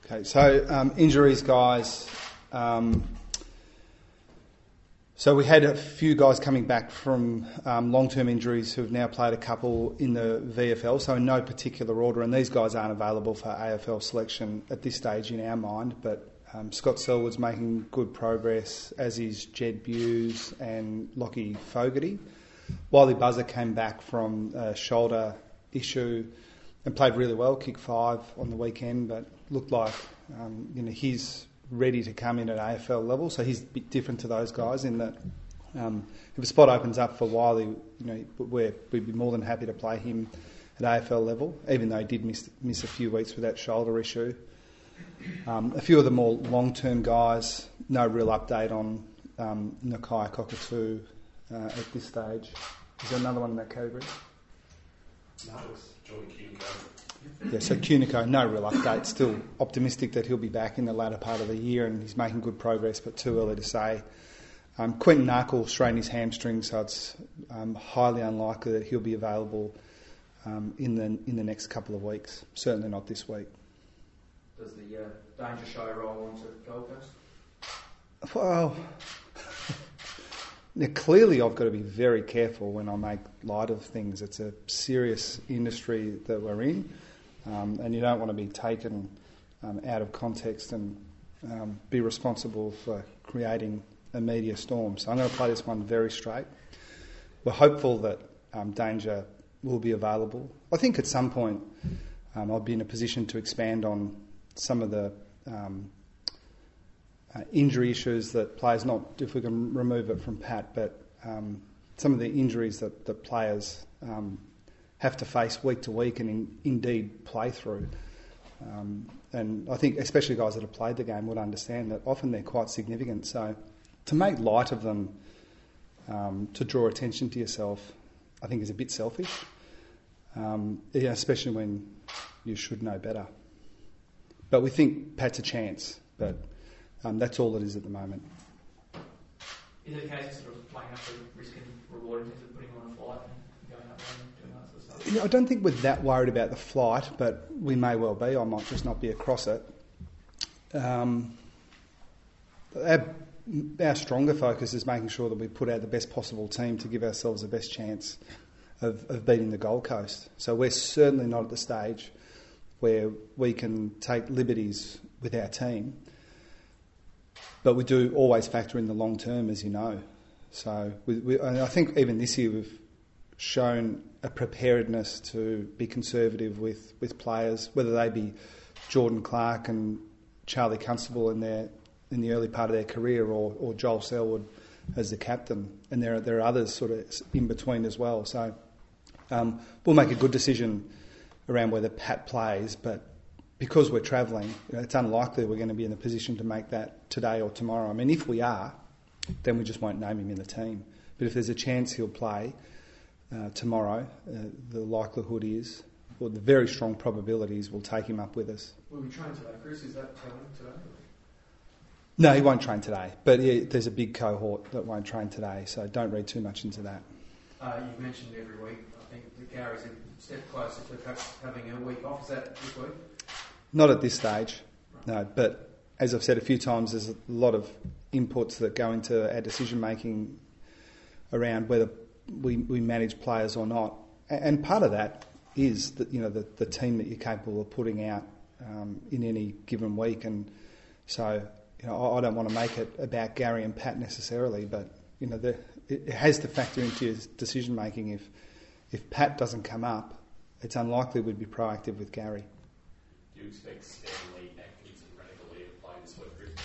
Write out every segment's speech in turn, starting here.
Okay, so injuries, guys. So we had a few guys coming back from long-term injuries who have now played a couple in the VFL, so in no particular order, and these guys aren't available for AFL selection at this stage in our mind, but Scott Selwood's making good progress, as is Jed Buse and Lockie Fogarty. Wiley Buzzer came back from a shoulder issue and played really well, kicked 5 on the weekend, but looked like he's ready to come in at AFL level. So he's a bit different to those guys in that if a spot opens up for Wiley, we'd be more than happy to play him at AFL level, even though he did miss a few weeks with that shoulder issue. A few of the more long-term guys, no real update on Nakai Cockatoo at this stage. Is there another one in that category? No, it's Jordan Cunico. Yeah, so Cunico, no real update. Still optimistic that he'll be back in the latter part of the year, and he's making good progress, but too early to say. Quentin Narkle strained his hamstring, so it's highly unlikely that he'll be available in the next couple of weeks. Certainly not this week. Does the Danger Show roll onto Gold Coast? Well, now clearly I've got to be very careful when I make light of things. It's a serious industry that we're in, and you don't want to be taken out of context and be responsible for creating a media storm. So I'm going to play this one very straight. We're hopeful that Danger will be available. I think at some point I'll be in a position to expand on some of the injury issues that players, not if we can remove it from Pat, but some of the injuries that players have to face week to week and indeed play through. And I think especially guys that have played the game would understand that often they're quite significant. So to make light of them, to draw attention to yourself, I think is a bit selfish, especially when you should know better. But we think Pat's a chance, but that's all it is at the moment. Is it a case of sort of playing up the risk and reward in terms of putting on a flight and going up there and doing that sort of stuff? I don't think we're that worried about the flight, but we may well be. I might just not be across it. Our stronger focus is making sure that we put out the best possible team to give ourselves the best chance of beating the Gold Coast. So we're certainly not at the stage where we can take liberties with our team. But we do always factor in the long term, as you know. So I think even this year we've shown a preparedness to be conservative with players, whether they be Jordan Clark and Charlie Constable in the early part of their career, or Joel Selwood as the captain. And there are others sort of in between as well. So we'll make a good decision around whether Pat plays, but because we're travelling, it's unlikely we're going to be in a position to make that today or tomorrow. I mean, if we are, then we just won't name him in the team. But if there's a chance he'll play tomorrow, the likelihood is, or the very strong probabilities, we'll take him up with us. Will we train today, Chris? Is that telling today? No, he won't train today. But there's a big cohort that won't train today, so don't read too much into that. You've mentioned every week, I think, that Gary's a step closer to perhaps having a week off. Is that this week? Not at this stage, no. But as I've said a few times, there's a lot of inputs that go into our decision making around whether we manage players or not, and part of that is that the team that you're capable of putting out in any given week. And so I don't want to make it about Gary and Pat necessarily, but it has to factor into your decision making. If Pat doesn't come up, it's unlikely we'd be proactive with Gary. Do you expect Stanley, Atkins and Radicali to play this week?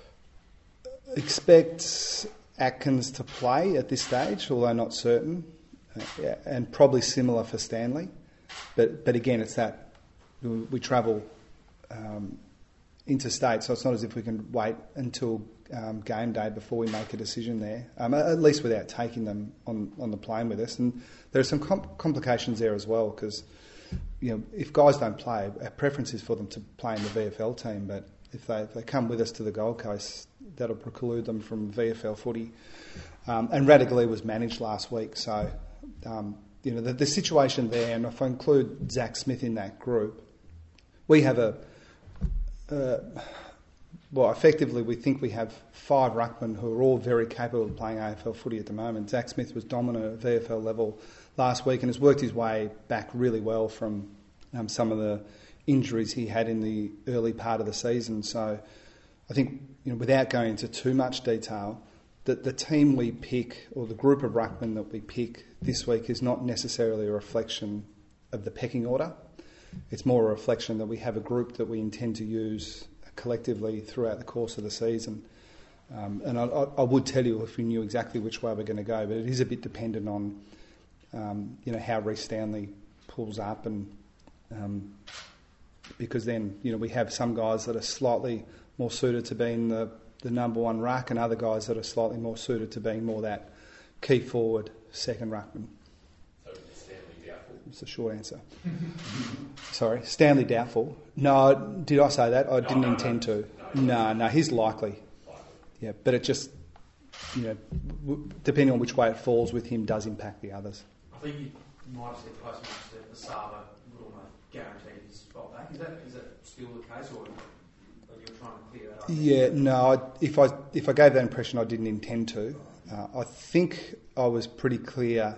Expect Atkins to play at this stage, although not certain, and probably similar for Stanley. But again, it's that we travel interstate, so it's not as if we can wait until game day before we make a decision there, at least without taking them on the plane with us. And there are some complications there as well, because if guys don't play, our preference is for them to play in the VFL team, but if they come with us to the Gold Coast, that'll preclude them from VFL footy. And Radicali was managed last week, so the situation there, and if I include Zach Smith in that group, we have Well, effectively, we think we have 5 ruckmen who are all very capable of playing AFL footy at the moment. Zach Smith was dominant at VFL level last week and has worked his way back really well from some of the injuries he had in the early part of the season. So I think, without going into too much detail, that the team we pick or the group of ruckmen that we pick this week is not necessarily a reflection of the pecking order. It's more a reflection that we have a group that we intend to use collectively throughout the course of the season. And I would tell you if we knew exactly which way we're going to go, but it is a bit dependent on how Reece Stanley pulls up, and because then we have some guys that are slightly more suited to being the number one ruck, and other guys that are slightly more suited to being more that key forward second ruckman. So Stanley doubtful? It's a short answer. Sorry, Stanley doubtful. No, did I say that? I didn't intend to. No, he's likely. Yeah, but it just, depending on which way it falls with him, does impact the others. I think you might have said post-match that the Sava would almost guarantee his spot back. Is that still the case, or you're trying to clear that up? Yeah, no. If I gave that impression, I didn't intend to. I think I was pretty clear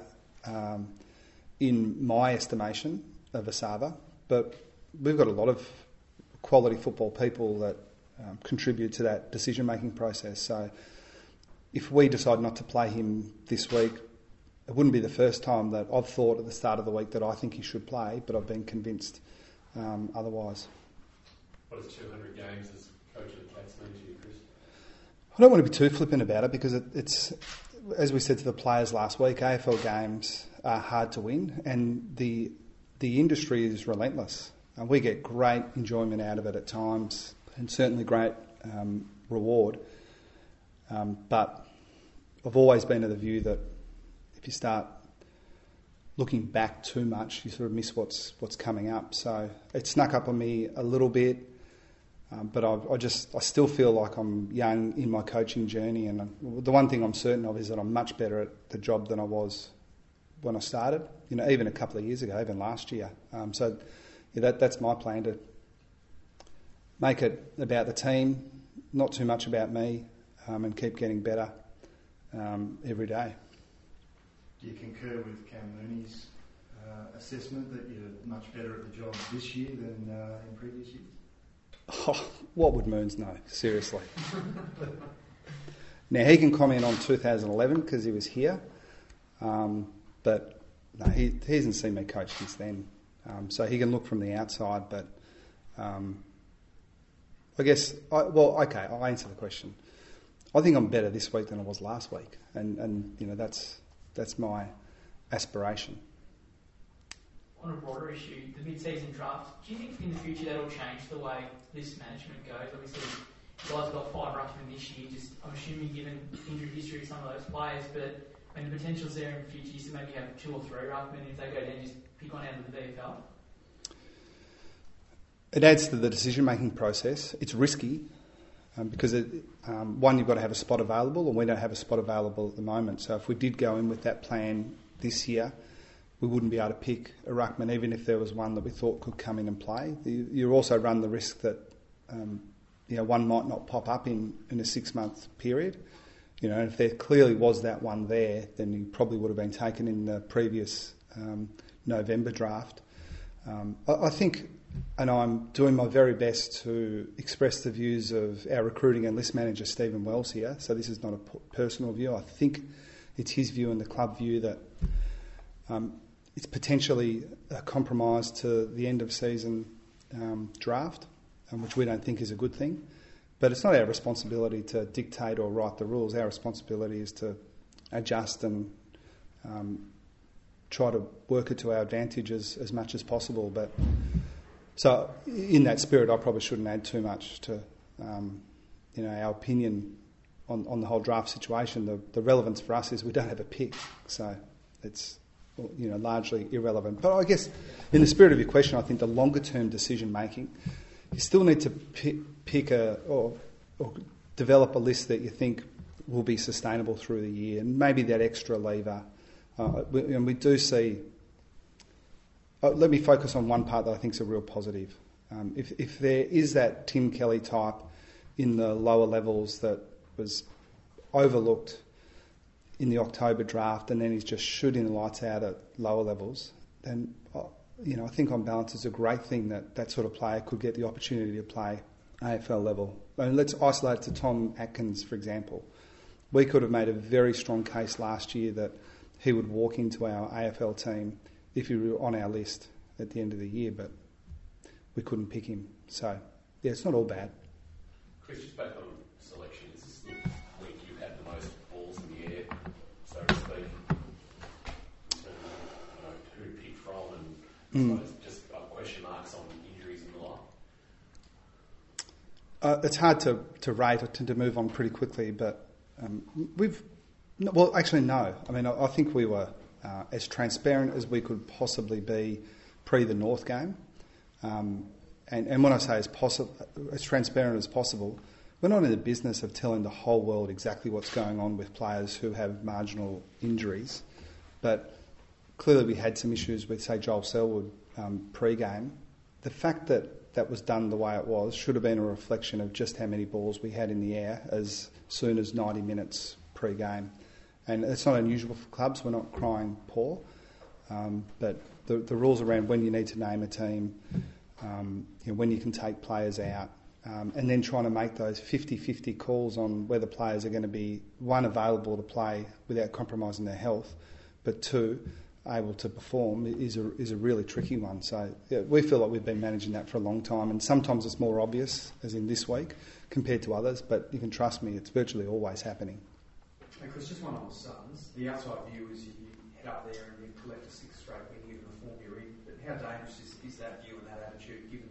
in my estimation of Asava, but we've got a lot of quality football people that contribute to that decision-making process. So if we decide not to play him this week, it wouldn't be the first time that I've thought at the start of the week that I think he should play, but I've been convinced otherwise. What is 200 games as coach of the Cats mean to you, Chris? I don't want to be too flippant about it because it's, as we said to the players last week, AFL games are hard to win, and the industry is relentless. We get great enjoyment out of it at times, and certainly great reward. But I've always been of the view that if you start looking back too much, you sort of miss what's coming up. So it snuck up on me a little bit, but I still feel like I'm young in my coaching journey, and the one thing I'm certain of is that I'm much better at the job than I was when I started. Even a couple of years ago, even last year. So that's my plan, to make it about the team, not too much about me, and keep getting better every day. Do you concur with Cam Mooney's assessment that you're much better at the job this year than in previous years? Oh, what would Moons know? Seriously. Now, he can comment on 2011 because he was here, but no, he hasn't seen me coach since then. So he can look from the outside, but I guess, I'll answer the question. I think I'm better this week than I was last week, and that's my aspiration. On a broader issue, the mid-season draft, do you think in the future that'll change the way list management goes? Obviously, you guys got 5 ruckmen this year, I'm assuming given injury history of some of those players, but the potential's there in the future, you maybe have 2 or 3 ruckmen, if they go down, just pick one out of the VFL? It adds to the decision-making process. It's risky because, one, you've got to have a spot available, and we don't have a spot available at the moment. So if we did go in with that plan this year, we wouldn't be able to pick a ruckman, even if there was one that we thought could come in and play. You also run the risk that one might not pop up in a 6-month period. If there clearly was that one there, then he probably would have been taken in the previous November draft. I think, and I'm doing my very best to express the views of our recruiting and list manager, Stephen Wells, here. So this is not a personal view. I think it's his view and the club view that it's potentially a compromise to the end of season draft, which we don't think is a good thing. But it's not our responsibility to dictate or write the rules. Our responsibility is to adjust and try to work it to our advantage as much as possible. But so in that spirit, I probably shouldn't add too much to our opinion on the whole draft situation. The relevance for us is we don't have a pick, so it's largely irrelevant. But I guess in the spirit of your question, I think the longer term decision making, you still need to pick or develop a list that you think will be sustainable through the year, and maybe that extra lever. We do see. Let me focus on one part that I think is a real positive. If there is that Tim Kelly type in the lower levels that was overlooked in the October draft and then he's just shooting the lights out at lower levels, then I think on balance it's a great thing that sort of player could get the opportunity to play AFL level. And let's isolate it to Tom Atkins, for example. We could have made a very strong case last year that he would walk into our AFL team if he were on our list at the end of the year, but we couldn't pick him. So, yeah, it's not all bad. Chris, just back on selection, is this the week you had the most balls in the air, so to speak, in terms of who to pick from and just question marks on injuries and the like? It's hard to rate or to move on pretty quickly, but no. I mean, I think we were as transparent as we could possibly be pre the North game. And when I say as transparent as possible, we're not in the business of telling the whole world exactly what's going on with players who have marginal injuries. But clearly we had some issues with, say, Joel Selwood pre-game. The fact that that was done the way it was should have been a reflection of just how many balls we had in the air as soon as 90 minutes pre-game. And it's not unusual for clubs. We're not crying poor. But the rules around when you need to name a team, when you can take players out, and then trying to make those 50-50 calls on whether players are going to be, one, available to play without compromising their health, but two, able to perform is a really tricky one. So yeah, we feel like we've been managing that for a long time, and sometimes it's more obvious, as in this week, compared to others, but you can trust me, it's virtually always happening. And Chris, just one on the Suns. The outside view is you head up there and you collect a sixth straight win given the form you're in, but how dangerous is that view and that attitude given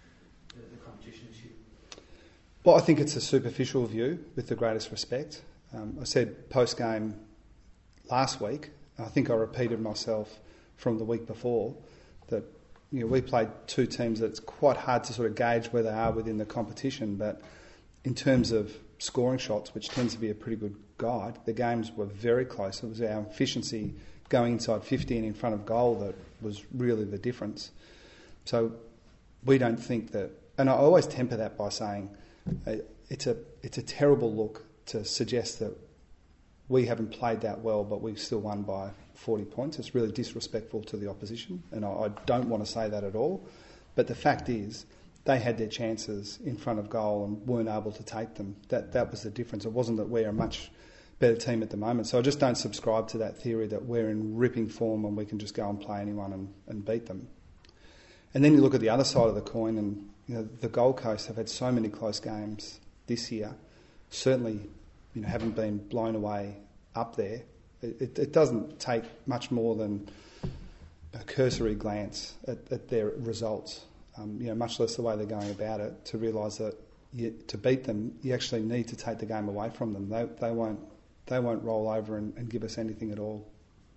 the competition this year? Well, I think it's a superficial view, with the greatest respect. I said post-game last week, I think I repeated myself from the week before, that we played two teams that's quite hard to sort of gauge where they are within the competition, but in terms of scoring shots, which tends to be a pretty good guide, the games were very close. It was our efficiency going inside 50 and in front of goal that was really the difference. So we don't think that, and I always temper that by saying it's a terrible look to suggest that we haven't played that well but we've still won by 40 points. It's really disrespectful to the opposition, and I don't want to say that at all. But the fact is, they had their chances in front of goal and weren't able to take them. That was the difference. It wasn't that we're a much better team at the moment. So I just don't subscribe to that theory that we're in ripping form and we can just go and play anyone and beat them. And then you look at the other side of the coin, and the Gold Coast have had so many close games this year. Certainly, haven't been blown away up there. It doesn't take much more than a cursory glance at their results, much less the way they're going about it, to realise that to beat them, you actually need to take the game away from them. They won't roll over and give us anything at all.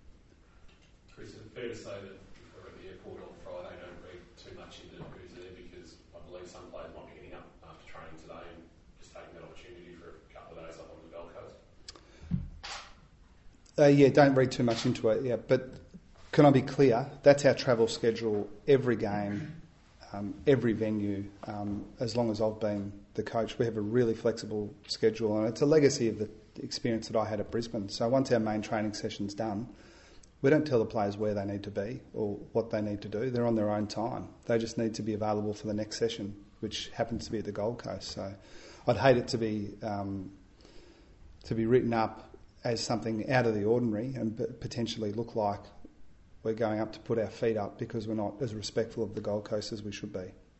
Chris, is it fair to say that if we're at the airport on Friday, don't read too much into who's there, because I believe some players might be getting up after training today and just taking that opportunity for a couple of days up on the Gold Coast? Don't read too much into it. Yeah, but can I be clear? That's our travel schedule every game, every venue. As long as I've been the coach, we have a really flexible schedule, and it's a legacy of the experience that I had at Brisbane. So once our main training session's done, we don't tell the players where they need to be or what they need to do. They're on their own time. They just need to be available for the next session, which happens to be at the Gold Coast. So I'd hate it to be written up as something out of the ordinary and potentially look like we're going up to put our feet up because we're not as respectful of the Gold Coast as we should be.